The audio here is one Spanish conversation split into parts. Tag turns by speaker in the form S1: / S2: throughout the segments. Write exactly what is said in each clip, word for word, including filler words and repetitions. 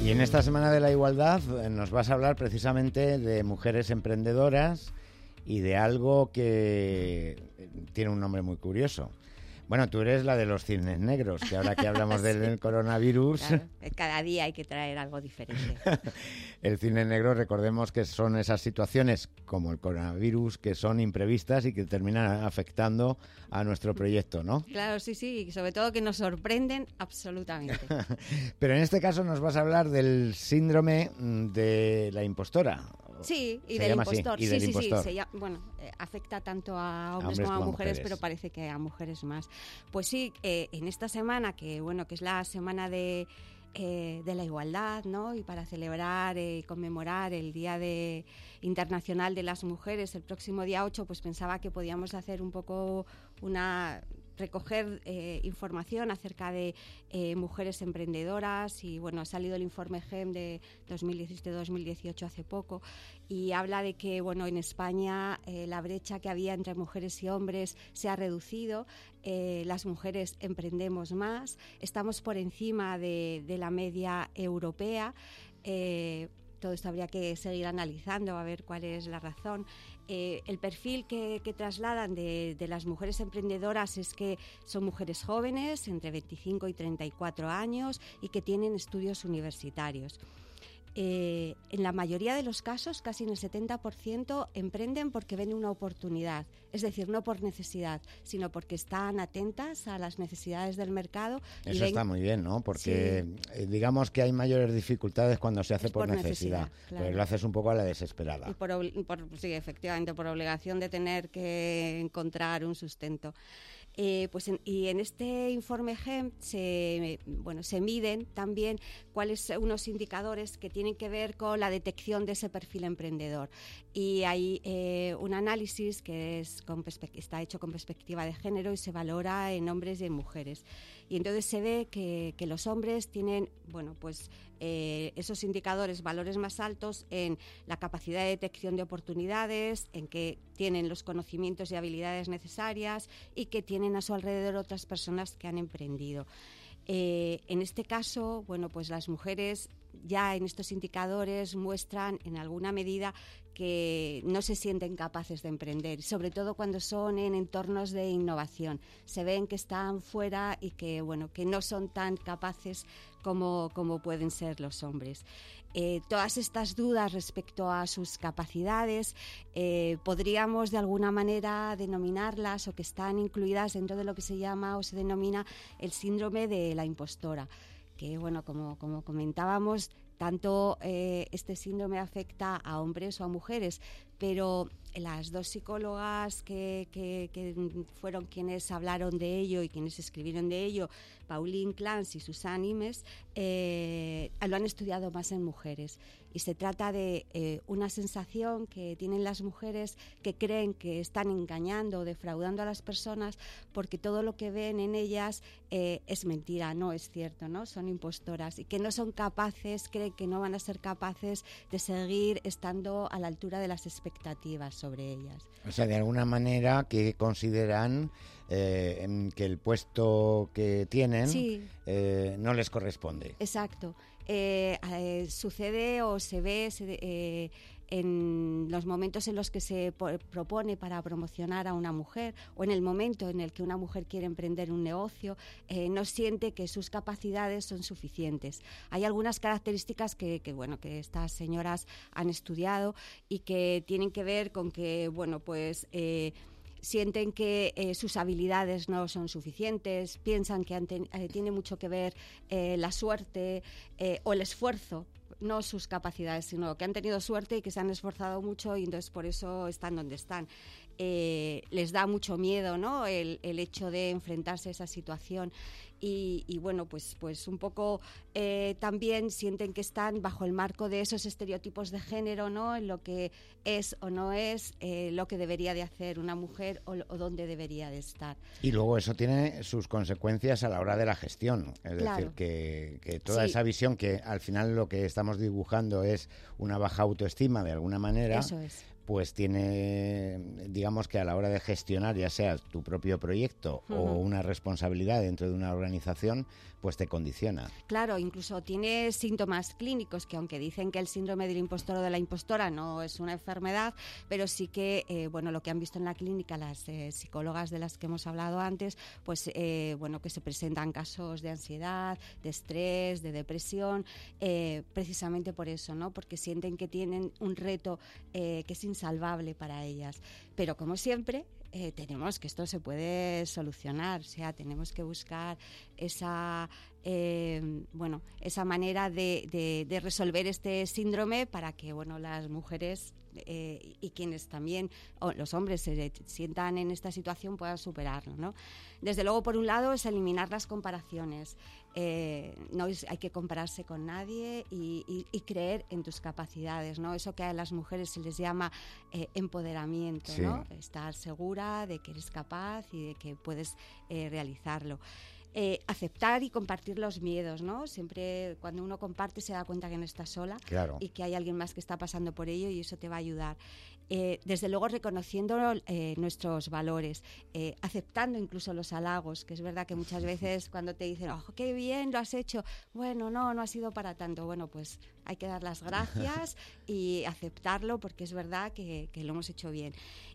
S1: Y en esta Semana de la Igualdad nos vas a hablar precisamente de mujeres emprendedoras y de algo que tiene un nombre muy curioso. Bueno, tú eres la de los cisnes negros, que ahora que hablamos sí. del coronavirus...
S2: Claro, cada día hay que traer algo diferente.
S1: El cisne negro, recordemos que son esas situaciones como el coronavirus que son imprevistas y que terminan afectando a nuestro proyecto, ¿no?
S2: Claro, sí, sí, y sobre todo que nos sorprenden absolutamente.
S1: Pero en este caso nos vas a hablar del síndrome de la impostora.
S2: Sí, y del impostor.
S1: Y
S2: sí,
S1: del
S2: sí,
S1: impostor.
S2: sí, se llama, bueno, eh, afecta tanto a hombres, a hombres como a mujeres, mujeres, pero parece que a mujeres más. Pues sí, eh, en esta semana, que bueno, que es la semana de, eh, de la igualdad, ¿no? Y para celebrar y eh, conmemorar el Día de, Internacional de las Mujeres, el próximo día ocho, pues pensaba que podíamos hacer un poco una... recoger eh, información acerca de eh, mujeres emprendedoras y bueno, ha salido el informe G E M de dos mil diecisiete dos mil dieciocho hace poco y habla de que bueno, en España eh, la brecha que había entre mujeres y hombres se ha reducido, eh, las mujeres emprendemos más, estamos por encima de, de la media europea. eh, Todo esto habría que seguir analizando a ver cuál es la razón. Eh, el perfil que, que trasladan de, de las mujeres emprendedoras es que son mujeres jóvenes, entre veinticinco y treinta y cuatro años, y que tienen estudios universitarios. Eh, en la mayoría de los casos, casi en el setenta por ciento, emprenden porque ven una oportunidad, es decir, no por necesidad, sino porque están atentas a las necesidades del mercado.
S1: Eso
S2: ven...
S1: está muy bien, ¿no? Porque sí. digamos que hay mayores dificultades cuando se hace
S2: es
S1: por,
S2: por
S1: necesidad,
S2: necesidad claro.
S1: Pero lo haces un poco a la desesperada.
S2: Y por, por, sí, efectivamente, por obligación de tener que encontrar un sustento. Eh, pues en, y en este informe G E M se, bueno, se miden también cuáles unos indicadores que tienen que ver con la detección de ese perfil emprendedor. Y hay eh, un análisis que es con está hecho con perspectiva de género y se valora en hombres y en mujeres. Y entonces se ve que, que los hombres tienen, bueno, pues eh, esos indicadores, valores más altos en la capacidad de detección de oportunidades, en que tienen los conocimientos y habilidades necesarias y que tienen a su alrededor otras personas que han emprendido. Eh, en este caso, bueno, pues las mujeres ya en estos indicadores muestran en alguna medida que no se sienten capaces de emprender, sobre todo cuando son en entornos de innovación. Se ven que están fuera y que, bueno, que no son tan capaces como, como pueden ser los hombres. Eh, todas estas dudas respecto a sus capacidades eh, podríamos de alguna manera denominarlas o que están incluidas dentro de lo que se llama o se denomina el síndrome de la impostora, que bueno, como, como comentábamos, tanto eh, este síndrome afecta a hombres o a mujeres, pero las dos psicólogas que, que, que fueron quienes hablaron de ello y quienes escribieron de ello, Pauline Clance y Susanne Imes, eh, lo han estudiado más en mujeres. Y se trata de eh, una sensación que tienen las mujeres que creen que están engañando o defraudando a las personas porque todo lo que ven en ellas eh, es mentira, no es cierto, ¿no? Son impostoras y que no son capaces, creen que no van a ser capaces de seguir estando a la altura de las expectativas sobre ellas.
S1: O sea, de alguna manera que consideran eh, que el puesto que tienen sí. eh, no les corresponde.
S2: Exacto. Eh, eh, sucede o se ve se, eh, en los momentos en los que se po- propone para promocionar a una mujer o en el momento en el que una mujer quiere emprender un negocio, eh, no siente que sus capacidades son suficientes. Hay algunas características que, que, bueno, que estas señoras han estudiado y que tienen que ver con que, bueno, pues... Eh, sienten que eh, sus habilidades no son suficientes, piensan que han ten, eh, tiene mucho que ver eh, la suerte eh, o el esfuerzo, no sus capacidades, sino que han tenido suerte y que se han esforzado mucho y entonces por eso están donde están. Eh, les da mucho miedo, ¿no?, el, el hecho de enfrentarse a esa situación y, y bueno, pues, pues un poco eh, también sienten que están bajo el marco de esos estereotipos de género, ¿no?, en lo que es o no es eh, lo que debería de hacer una mujer o, o dónde debería de estar.
S1: Y luego eso tiene sus consecuencias a la hora de la gestión, es
S2: claro.
S1: decir, que, que toda
S2: sí.
S1: esa visión que al final lo que estamos dibujando es una baja autoestima de alguna manera.
S2: Eso es.
S1: Pues tiene, digamos que a la hora de gestionar, ya sea tu propio proyecto uh-huh. o una responsabilidad dentro de una organización, pues te condiciona.
S2: Claro, incluso tiene síntomas clínicos que, aunque dicen que el síndrome del impostor o de la impostora no es una enfermedad, pero sí que, eh, bueno, lo que han visto en la clínica las eh, psicólogas de las que hemos hablado antes, pues, eh, bueno, que se presentan casos de ansiedad, de estrés, de depresión, eh, precisamente por eso, ¿no? Porque sienten que tienen un reto eh, que es insalvable para ellas. Pero, como siempre, Eh, tenemos que esto se puede solucionar, o sea, tenemos que buscar esa eh, bueno, esa manera de, de, de resolver este síndrome para que, bueno, las mujeres eh, y quienes también, o los hombres se sientan en esta situación puedan superarlo, ¿no? Desde luego, por un lado, es eliminar las comparaciones. Eh, no es, hay que compararse con nadie y, y, y creer en tus capacidades, ¿no? Eso que a las mujeres se les llama eh, empoderamiento,
S1: sí.
S2: ¿no? Estar segura de que eres capaz y de que puedes eh, realizarlo. Eh, aceptar y compartir los miedos, ¿no? Siempre cuando uno comparte se da cuenta que no está sola,
S1: claro,
S2: y que hay alguien más que está pasando por ello, y eso te va a ayudar. Eh, desde luego reconociendo eh, nuestros valores, eh, aceptando incluso los halagos, que es verdad que muchas veces cuando te dicen, oh, qué bien lo has hecho, bueno, no, no ha sido para tanto, bueno, pues hay que dar las gracias y aceptarlo, porque es verdad que, que lo hemos hecho bien.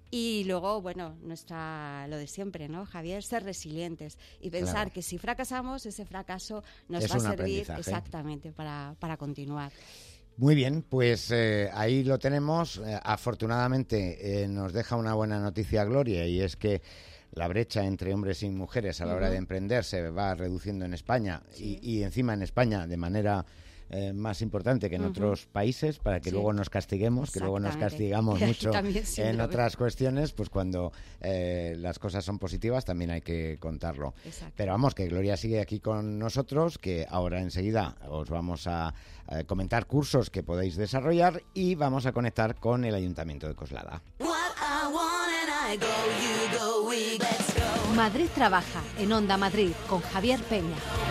S2: Y luego, bueno, nuestra lo de siempre, ¿no, Javier? Ser resilientes y pensar
S1: claro.
S2: que si fracasamos, ese fracaso nos
S1: es
S2: va a
S1: un
S2: servir
S1: aprendizaje.
S2: exactamente para, para continuar.
S1: Muy bien, pues eh, ahí lo tenemos. Eh, afortunadamente eh, nos deja una buena noticia, Gloria, y es que la brecha entre hombres y mujeres a la hora de emprender se va reduciendo en España, sí. y, y encima en España de manera eh, más importante que en uh-huh. otros países, para que sí. luego nos castiguemos, que luego nos castigamos mucho en otras cuestiones, pues cuando eh, las cosas son positivas también hay que contarlo.
S2: Exacto.
S1: Pero vamos, que Gloria sigue aquí con nosotros, que ahora enseguida os vamos a eh, comentar cursos que podéis desarrollar y vamos a conectar con el Ayuntamiento de Coslada.
S3: Madrid Trabaja en Onda Madrid con Javier Peña.